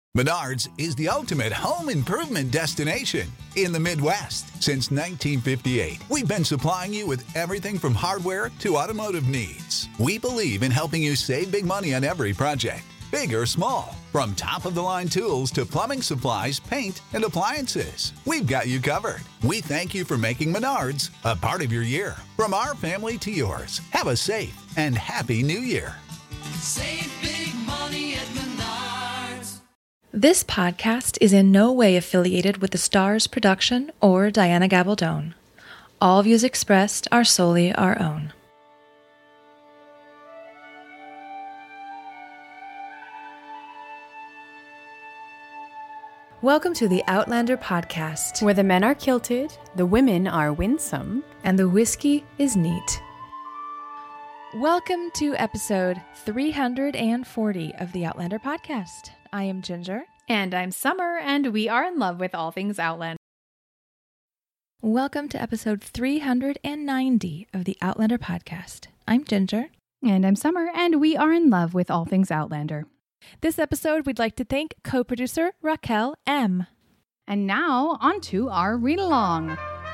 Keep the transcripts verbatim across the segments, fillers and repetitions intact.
Menards is the ultimate home improvement destination in the Midwest. Since nineteen fifty-eight, we've been supplying you with everything from hardware to automotive needs. We believe in helping you save big money on every project, big or small. From top-of-the-line tools to plumbing supplies, paint, and appliances, we've got you covered. We thank you for making Menards a part of your year. From our family to yours, have a safe and happy New Year. Save big money at Menards. This podcast is in no way affiliated with the Stars production or Diana Gabaldon. All views expressed are solely our own. Welcome to the Outlander podcast, where the men are kilted, the women are winsome, and the whiskey is neat. Welcome to episode three hundred forty of the Outlander podcast. I am Ginger. And I'm Summer, and we are in love with all things Outlander. Welcome to episode three hundred ninety of the Outlander podcast. I'm Ginger. And I'm Summer, and we are in love with all things Outlander. This episode, we'd like to thank co-producer Raquel M. And now, on to our read-along.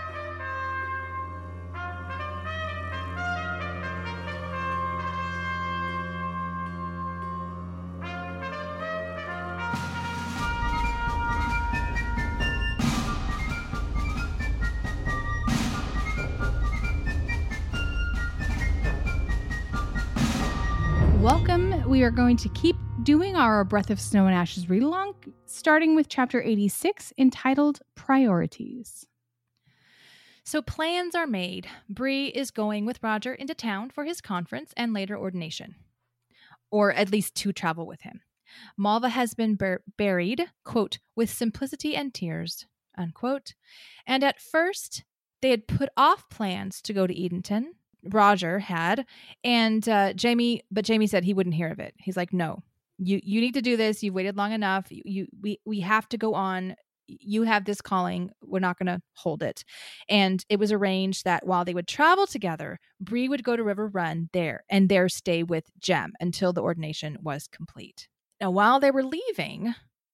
Welcome. We are going to keep doing our Breath of Snow and Ashes read-along, starting with chapter eighty-six, entitled Priorities. So plans are made. Bree is going with Roger into town for his conference and later ordination, or at least to travel with him. Malva has been bur- buried, quote, with simplicity and tears, unquote. And at first, they had put off plans to go to Edenton. Roger had, and uh, Jamie, but Jamie said he wouldn't hear of it. He's like, no, you you need to do this. You've waited long enough. You, you we we have to go on. You have this calling. We're not going to hold it. And it was arranged that while they would travel together, Bree would go to River Run there and there stay with Jem until the ordination was complete. Now, while they were leaving,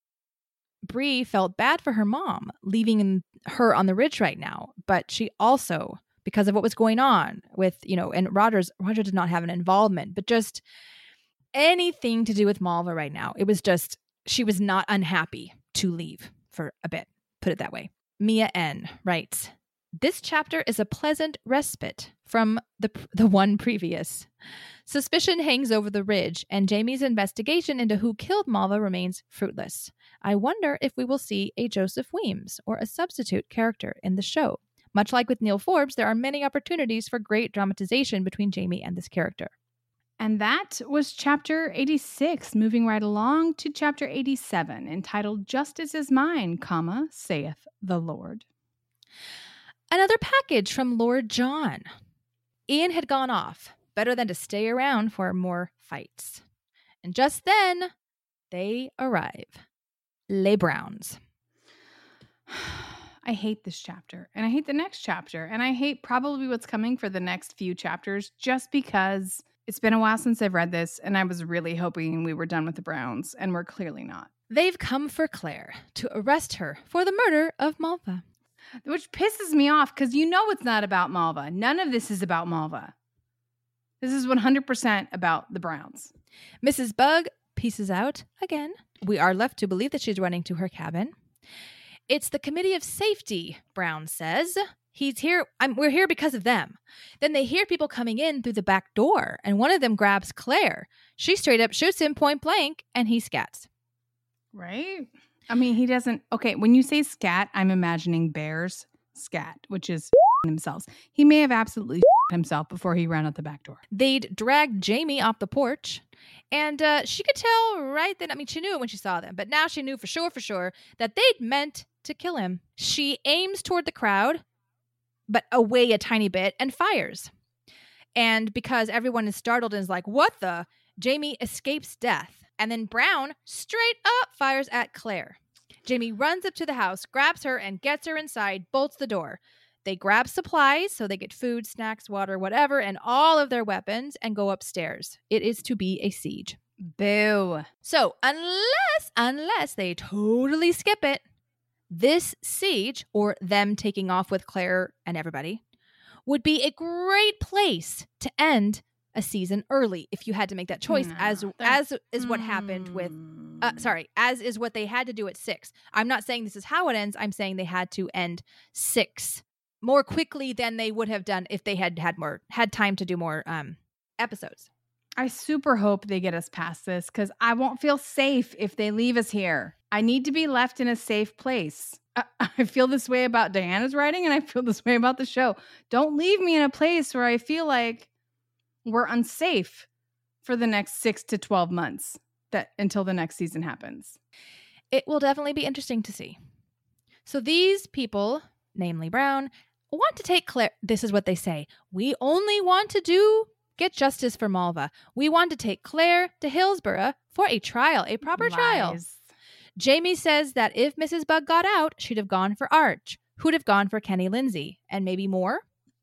Bree felt bad for her mom, leaving her on the ridge right now, but she also, because of what was going on with, you know, and Roger's, Roger did not have an involvement, but just anything to do with Malva right now. It was just, she was not unhappy to leave for a bit, put it that way. Mia N. writes, this chapter is a pleasant respite from the the one previous. Suspicion hangs over the ridge, and Jamie's investigation into who killed Malva remains fruitless. I wonder if we will see a Joseph Weems or a substitute character in the show. Much like with Neil Forbes, there are many opportunities for great dramatization between Jamie and this character. And that was chapter eighty-six, moving right along to chapter eighty-seven, entitled Justice is Mine, comma, saith the Lord. Another package from Lord John. Ian had gone off. Better than to stay around for more fights. And just then, they arrive. Les Browns. I hate this chapter, and I hate the next chapter, and I hate probably what's coming for the next few chapters, just because it's been a while since I've read this, and I was really hoping we were done with the Browns, and we're clearly not. They've come for Claire to arrest her for the murder of Malva. Which pisses me off, because you know it's not about Malva. None of this is about Malva. This is one hundred percent about the Browns. Missus Bug pieces out again. We are left to believe that she's running to her cabin. It's the Committee of Safety, Brown says. He's here. I'm, we're here because of them. Then they hear people coming in through the back door, and one of them grabs Claire. She straight up shoots him point blank, and he scats. Right? I mean, he doesn't... Okay, when you say scat, I'm imagining bears scat, which is themselves. He may have absolutely himself before he ran out the back door. They'd dragged Jamie off the porch, and uh, she could tell right then. I mean, she knew it when she saw them, but now she knew for sure, for sure, that they'd meant to kill him. She aims toward the crowd, but away a tiny bit, and fires. And because everyone is startled and is like, what the? Jamie escapes death. And then Brown straight up fires at Claire. Jamie runs up to the house, grabs her, and gets her inside, bolts the door. They grab supplies, so they get food, snacks, water, whatever, and all of their weapons, and go upstairs. It is to be a siege. Boo. So unless, unless they totally skip it, this siege, or them taking off with Claire and everybody, would be a great place to end a season early if you had to make that choice, No, as that- as is what happened with, uh, sorry, as is what they had to do at six. I'm not saying this is how it ends. I'm saying they had to end six more quickly than they would have done if they had had more, had time to do more um, episodes. I super hope they get us past this because I won't feel safe if they leave us here. I need to be left in a safe place. I, I feel this way about Diana's writing and I feel this way about the show. Don't leave me in a place where I feel like we're unsafe for the next six to twelve months that until the next season happens. It will definitely be interesting to see. So these people, namely Brown, want to take Claire. This is what they say. We only want to do get justice for Malva. We want to take Claire to Hillsborough for a trial, a proper trial. Lies. Jamie says that if Missus Bug got out, she'd have gone for Arch, who'd have gone for Kenny Lindsay, and maybe more.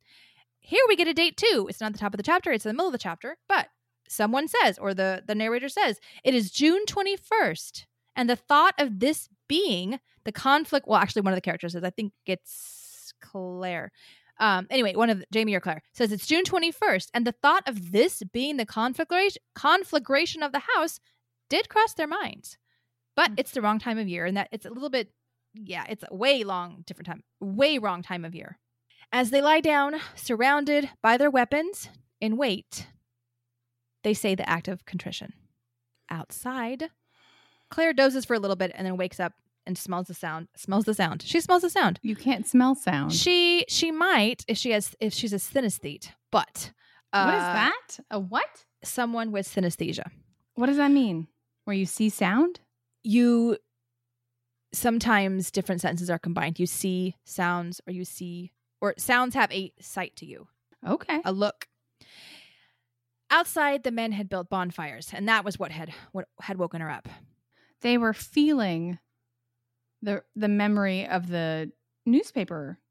Here we get a date too. It's not the top of the chapter, it's in the middle of the chapter, but someone says, or the, the narrator says, it is June twenty-first. And the thought of this being the conflict, well, actually one of the characters says, I think it's Claire. Um, anyway, one of the, Jamie or Claire says it's June twenty-first. And the thought of this being the conflagration, conflagration of the house did cross their minds. But it's the wrong time of year, and that it's a little bit, yeah, it's a way long, different time, way wrong time of year. As they lie down, surrounded by their weapons, in wait, they say the act of contrition. Outside, Claire dozes for a little bit and then wakes up and smells the sound. Smells the sound. She smells the sound. You can't smell sound. She she might if she has if she's a synesthete, but uh, what is that? A what? Someone with synesthesia. What does that mean? Where you see sound? You sometimes different senses are combined. You see sounds, or you see, or sounds have a sight to you, Okay. a look. Outside, the men had built bonfires, and that was what had what had woken her up. They were feeling the the memory of the newspaper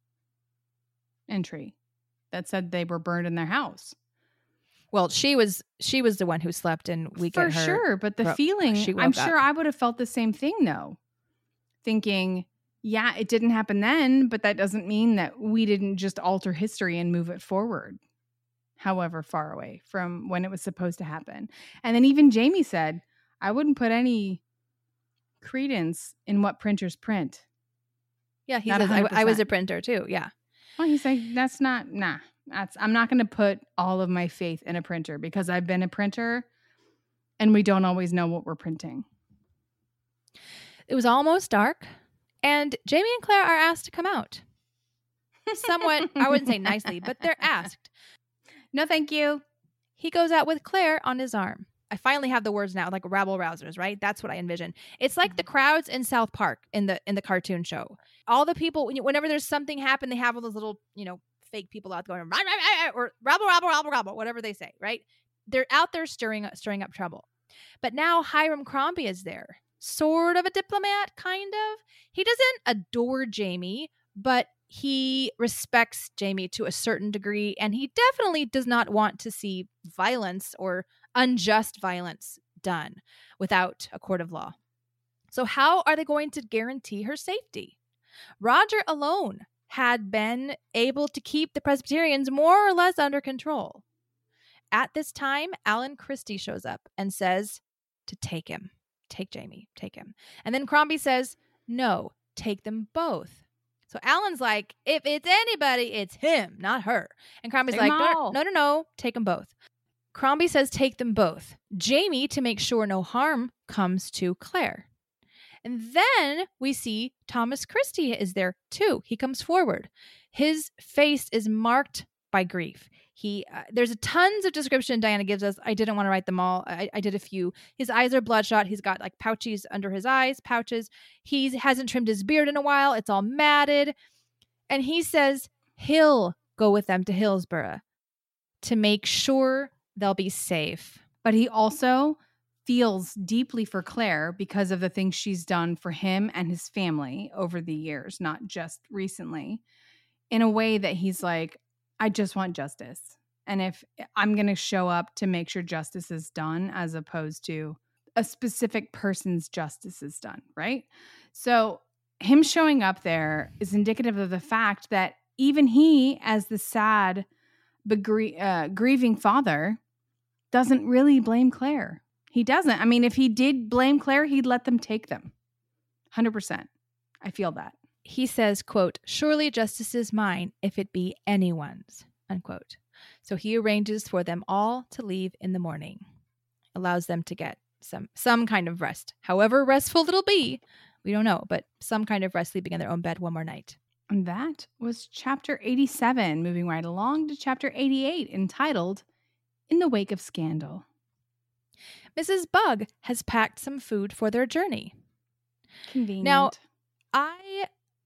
entry that said they were burned in their house. Well, she was she was the one who slept, and we For get her. sure, but the gro- feeling, she I'm woke up. sure I would have felt the same thing though. Thinking, yeah, it didn't happen then, but that doesn't mean that we didn't just alter history and move it forward, however far away from when it was supposed to happen. And then even Jamie said, I wouldn't put any credence in what printers print. Yeah, he Not says I, I was a one hundred percent. printer too. Yeah, Well, he's like, that's not, nah, that's, I'm not going to put all of my faith in a printer because I've been a printer and we don't always know what we're printing. it was almost dark, and Jamie and Claire are asked to come out. Somewhat, I wouldn't say nicely, but they're asked. No, thank you. He goes out with Claire on his arm. I finally have the words now, like rabble rousers, right? That's what I envision. It's like the crowds in South Park in the in the cartoon show. All the people, when you- whenever there's something happen, they have all those little, you know, fake people out going, "Rah, rah, rah, rah," or rabble, rabble, rabble, rabble, whatever they say, right? They're out there stirring stirring up trouble. But now Hiram Crombie is there, sort of a diplomat, kind of. He doesn't adore Jamie, but he respects Jamie to a certain degree, and he definitely does not want to see violence or unjust violence done without a court of law. So how are they going to guarantee her safety? Roger alone had been able to keep the Presbyterians more or less under control. At this time, Alan Christie shows up and says to take him. Take Jamie. Take him. And then Crombie says, no, take them both. So Alan's like, if it's anybody, it's him, not her. And Crombie's Take 'em like, no, all. no, no, no, take them both. Crombie says take them both. Jamie, to make sure no harm comes to Claire. And then we see Thomas Christie is there too. He comes forward. His face is marked by grief. He uh, there's a tons of description Diana gives us. I didn't want to write them all. I, I did a few. His eyes are bloodshot. He's got like pouches under his eyes, pouches. He hasn't trimmed his beard in a while. It's all matted. And he says he'll go with them to Hillsborough to make sure they'll be safe. But he also feels deeply for Claire because of the things she's done for him and his family over the years, not just recently, in a way that he's like, I just want justice. and if I'm going to show up to make sure justice is done as opposed to a specific person's justice is done, right? So him showing up there is indicative of the fact that even he, as the sad, begr- uh, grieving father, doesn't really blame Claire. He doesn't. I mean, if he did blame Claire, he'd let them take them. one hundred percent. I feel that. He says, quote, surely justice is mine if it be anyone's, unquote. So he arranges for them all to leave in the morning, allows them to get some some kind of rest. However restful it'll be, we don't know, but some kind of rest, sleeping in their own bed one more night. And that was chapter eighty-seven, moving right along to chapter eighty-eight, entitled In the Wake of Scandal. Missus Bug has packed some food for their journey. Convenient. Now, I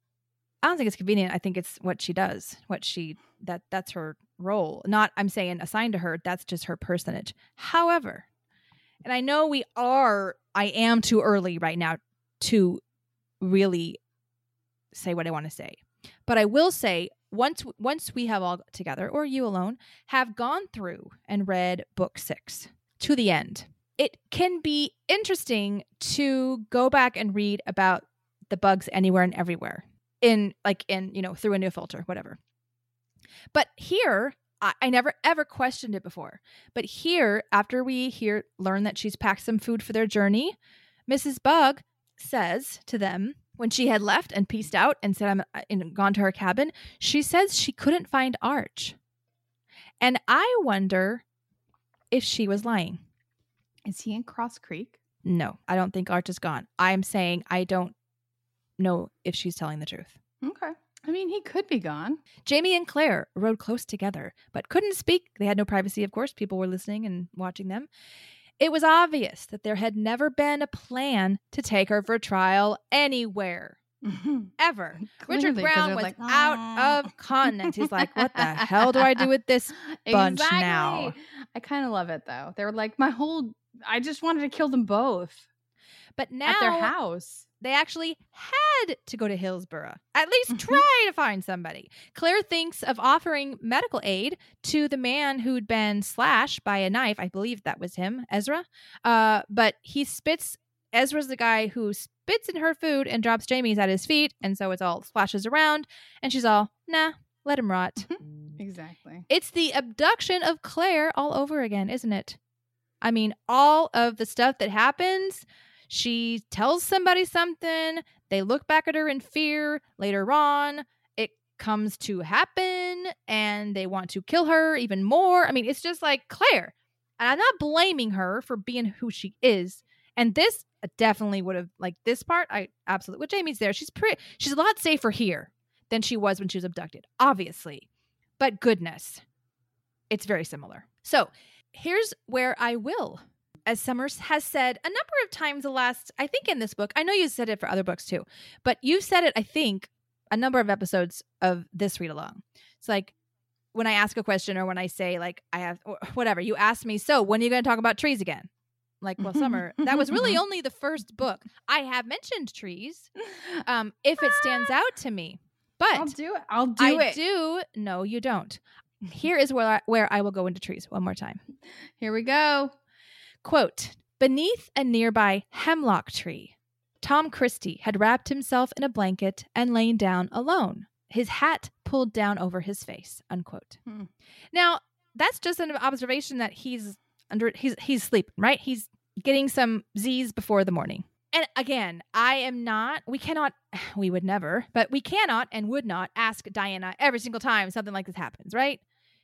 I don't think it's convenient. I think it's what she does, what she that that's her role. Not, I'm saying assigned to her. That's just her personage. However, and I know we are, I am too early right now to really say what I want to say, but I will say once once we have all together, or you alone, have gone through and read book six to the end, it can be interesting to go back and read about the bugs anywhere and everywhere in like in, you know, through a new filter, whatever. But here, I, I never ever questioned it before. But here, after we hear learn that she's packed some food for their journey, Missus Bug says to them when she had left and pieced out and said, I'm and gone to her cabin, she says she couldn't find Arch. And I wonder if she was lying. Is he in Cross Creek? No, I don't think Arch is gone. I'm saying I don't know if she's telling the truth. Okay. I mean, he could be gone. Jamie and Claire rode close together, but couldn't speak. They had no privacy, of course. People were listening and watching them. It was obvious that there had never been a plan to take her for trial anywhere. Mm-hmm. Ever. Clearly, Richard 'cause Brown they're was like, out of continents. He's like, what the hell do I do with this bunch exactly. now? I kind of love it, though. They were like, my whole, I just wanted to kill them both. But now At their house. They actually had to go to Hillsborough. At least try to find somebody. Claire thinks of offering medical aid to the man who'd been slashed by a knife. I believe that was him, Ezra. Uh, but he spits. Ezra's the guy who spits in her food and drops Jamie's at his feet. And so it's all splashes around. And she's all, nah, let him rot. Exactly. It's the abduction of Claire all over again, isn't it? I mean, all of the stuff that happens. She tells somebody something. They look back at her in fear. Later on, it comes to happen and they want to kill her even more. I mean, it's just like Claire. And I'm not blaming her for being who she is. And this definitely would have, like this part, I absolutely, with Jamie's there. She's pretty, she's a lot safer here than she was when she was abducted, obviously. But goodness, it's very similar. So here's where I will. As Summers has said a number of times the last, I think in this book, I know you said it for other books too, but you've said it, I think, a number of episodes of this read along. It's like when I ask a question or when I say like, I have, or whatever, you ask me, so when are you going to talk about trees again? Like, well, Summer, that was really only the first book. I have mentioned trees um, if it stands out to me, but I'll do it. I'll do I it. do. No, you don't. Here is where I, where I will go into trees one more time. Here we go. Quote, beneath a nearby hemlock tree, Tom Christie had wrapped himself in a blanket and lain down alone, his hat pulled down over his face, unquote. Hmm. Now, that's just an observation that he's under, he's, he's sleeping, right? He's getting some Z's before the morning. And again, I am not, we cannot, we would never, but we cannot and would not ask Diana every single time something like this happens, right?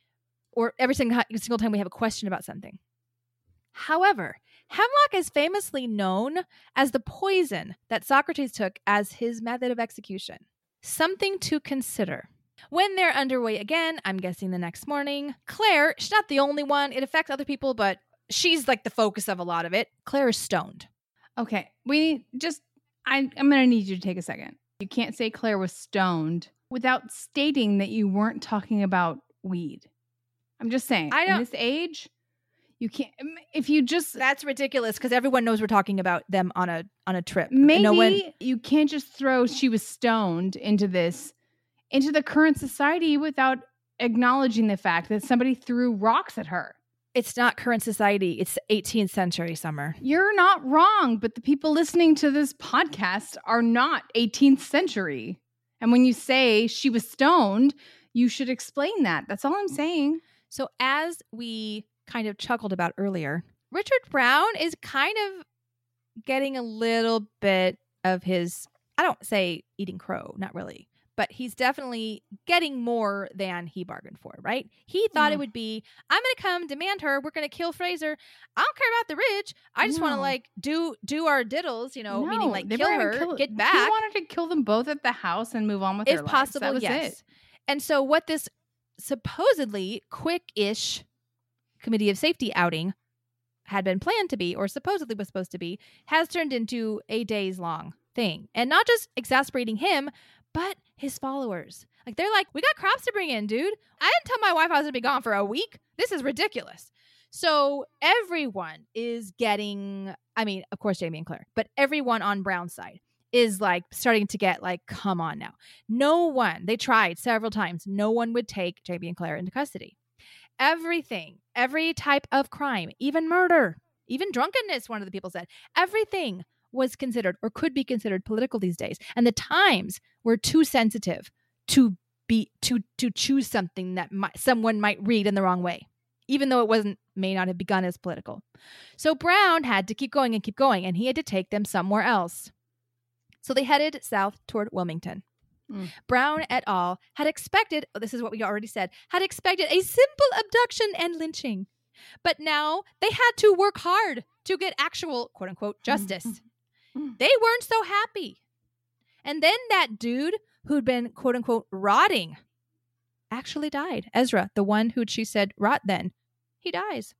Or every single, single time we have a question about something. However, hemlock is famously known as the poison that Socrates took as his method of execution. Something to consider. When they're underway again, I'm guessing the next morning, Claire, she's not the only one. It affects other people, but she's like the focus of a lot of it. Claire is stoned. Okay, we just, I, I'm going to need you to take a second. You can't say Claire was stoned without stating that you weren't talking about weed. I'm just saying, I don't, in this age... You can't, if you just... That's ridiculous because everyone knows we're talking about them on a on a trip. Maybe no one, you can't just throw she was stoned into this, into the current society without acknowledging the fact that somebody threw rocks at her. It's not current society. It's eighteenth century, Summer. You're not wrong, but the people listening to this podcast are not eighteenth century. And when you say she was stoned, you should explain that. That's all I'm saying. So as we kind of chuckled about earlier, Richard Brown is kind of getting a little bit of his, I don't say eating crow, not really, but he's definitely getting more than he bargained for, right? He thought Mm. it would be, I'm going to come demand her. We're going to kill Fraser. I don't care about the ridge. I just want to No. like do do our diddles, you know, meaning No, like they kill were gonna her, kill- get He back. wanted to kill them both at the house and move on with their If lives. possible, That was yes. it. And so what this supposedly quick-ish committee of safety outing had been planned to be, or supposedly was supposed to be, has turned into a days-long thing. And not just exasperating him, but his followers. Like, they're like, we got crops to bring in, dude. I didn't tell my wife I was going to be gone for a week. This is ridiculous. So everyone is getting, I mean, of course, Jamie and Claire, but everyone on Brown's side is like starting to get like, come on now. No one, they tried several times. No one would take Jamie and Claire into custody. Everything, every type of crime, even murder, even drunkenness, one of the people said, everything was considered or could be considered political these days. And the times were too sensitive to be, to, to choose something that might, someone might read in the wrong way, even though it wasn't, may not have begun as political. So Brown had to keep going and keep going, and he had to take them somewhere else. So they headed south toward Wilmington. Mm. Brown et al. Had expected, oh, this is what we already said, had expected a simple abduction and lynching. But now they had to work hard to get actual, quote unquote, justice. Mm. They weren't so happy. And then that dude who'd been, quote unquote, rotting actually died. Ezra, the one who she said rot then, he dies.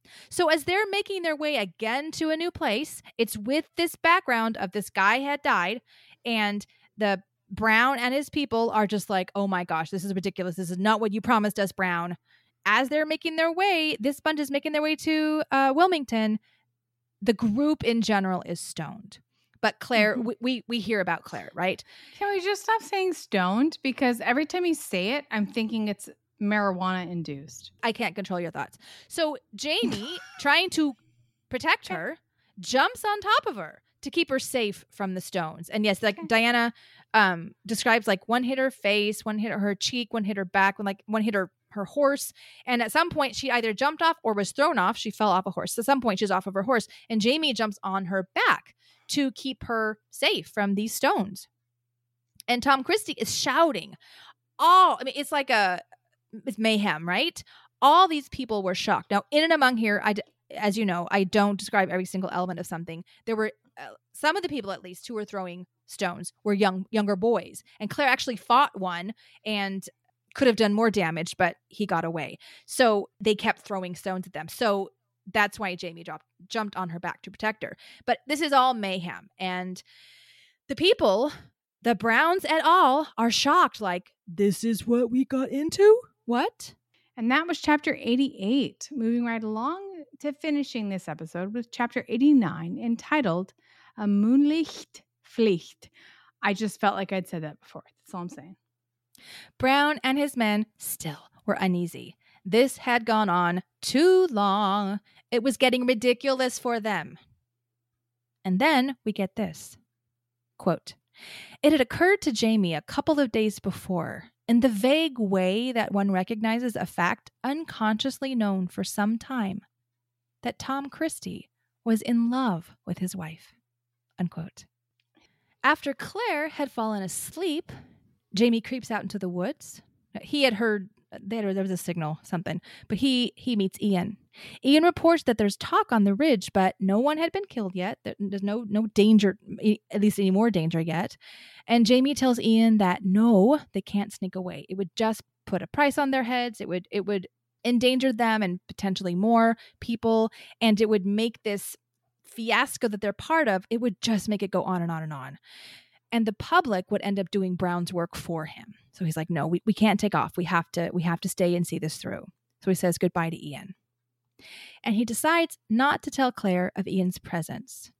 So as they're making their way again to a new place, it's with this background of this guy had died, and the Brown and his people are just like, oh my gosh, this is ridiculous. This is not what you promised us, Brown. As they're making their way, this bunch is making their way to uh, Wilmington, the group in general is stoned. But Claire, Mhm. we, we we hear about Claire, right? Can we just stop saying stoned? Because every time you say it, I'm thinking it's marijuana induced. I can't control your thoughts. So Jamie, trying to protect her, jumps on top of her to keep her safe from the stones. And yes, like Okay. Diana um, describes, like one hit her face, one hit her cheek, one hit her back, one like one hit her her horse. And at some point, she either jumped off or was thrown off. She fell off a horse. At some point, she's off of her horse, and Jamie jumps on her back to keep her safe from these stones. And Tom Christie is shouting. All I mean, it's like a it's mayhem, right? All these people were shocked. Now, in and among here, I, d- as you know, I don't describe every single element of something. There were uh, some of the people, at least, who were throwing stones were young, younger boys. And Claire actually fought one and could have done more damage, but he got away. So they kept throwing stones at them. So that's why Jamie dropped, jumped on her back to protect her. But this is all mayhem. And the people, the Browns et al., are shocked, like, this is what we got into? What? And that was chapter eighty-eight. Moving right along to finishing this episode with chapter eighty-nine, entitled A Moonlicht Pflicht. I just felt like I'd said that before. That's all I'm saying. Brown and his men still were uneasy. This had gone on too long. It was getting ridiculous for them. And then we get this. Quote, it had occurred to Jamie a couple of days before, in the vague way that one recognizes a fact unconsciously known for some time, that Tom Christie was in love with his wife. Unquote. After Claire had fallen asleep, Jamie creeps out into the woods. He had heard there, there was a signal, something, but he he meets Ian. Ian reports that there's talk on the ridge, but no one had been killed yet. There, there's no no danger, at least any more danger yet. And Jamie tells Ian that no, they can't sneak away. It would just put a price on their heads. It would it would endanger them and potentially more people, and it would make this fiasco that they're part of, it would just make it go on and on and on. And the public would end up doing Brown's work for him. So he's like, no, we, we can't take off. We have to, we have to stay and see this through. So he says goodbye to Ian. And he decides not to tell Claire of Ian's presence.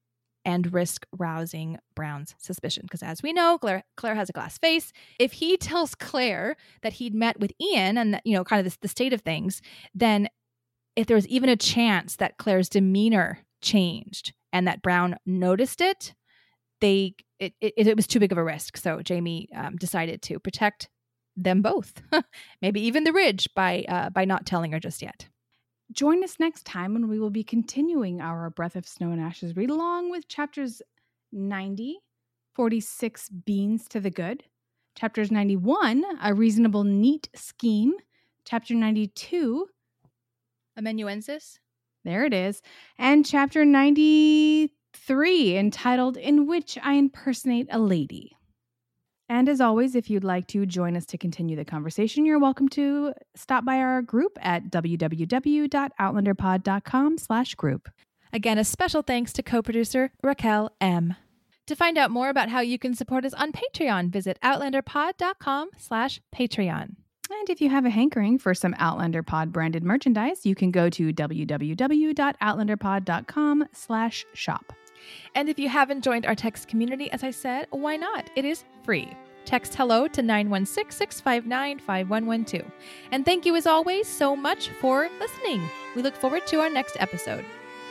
and risk rousing Brown's suspicion. Because as we know, Claire, Claire has a glass face. If he tells Claire that he'd met with Ian and that, you know, kind of this, the state of things, then if there was even a chance that Claire's demeanor changed and that Brown noticed it, they it, it, it was too big of a risk. So Jamie um, decided to protect them both, maybe even the Ridge, by uh, by not telling her just yet. Join us next time when we will be continuing our Breath of Snow and Ashes read along with chapters ninety, forty-six, Beans to the Good, chapters ninety-one, A Reasonable Neat Scheme, chapter ninety-two, Amanuensis. There it is, and chapter ninety-three, entitled In Which I Impersonate a Lady. And as always, if you'd like to join us to continue the conversation, you're welcome to stop by our group at www.outlanderpod.com slash group. Again, a special thanks to co-producer Raquel M. To find out more about how you can support us on Patreon, visit outlanderpod.com slash Patreon. And if you have a hankering for some Outlander Pod branded merchandise, you can go to www.outlanderpod.com slash shop. And if you haven't joined our text community, as I said, why not? It is free. Text hello to nine one six, six five nine, five one one two. And thank you as always so much for listening. We look forward to our next episode.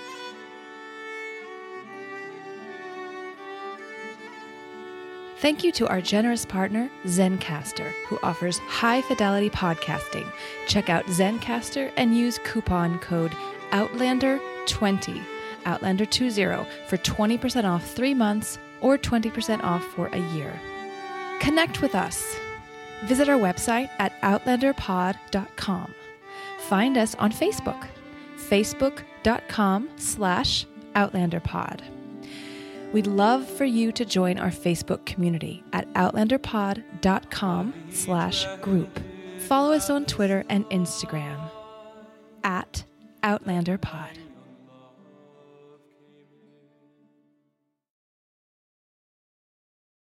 Thank you to our generous partner, Zencastr, who offers high-fidelity podcasting. Check out Zencastr and use coupon code Outlander twenty, Outlander twenty, for twenty percent off three months or twenty percent off for a year. Connect with us. Visit our website at outlander pod dot com. Find us on Facebook, facebook.com slash outlanderpod. We'd love for you to join our Facebook community at outlanderpod.com slash group. Follow us on Twitter and Instagram at outlanderpod.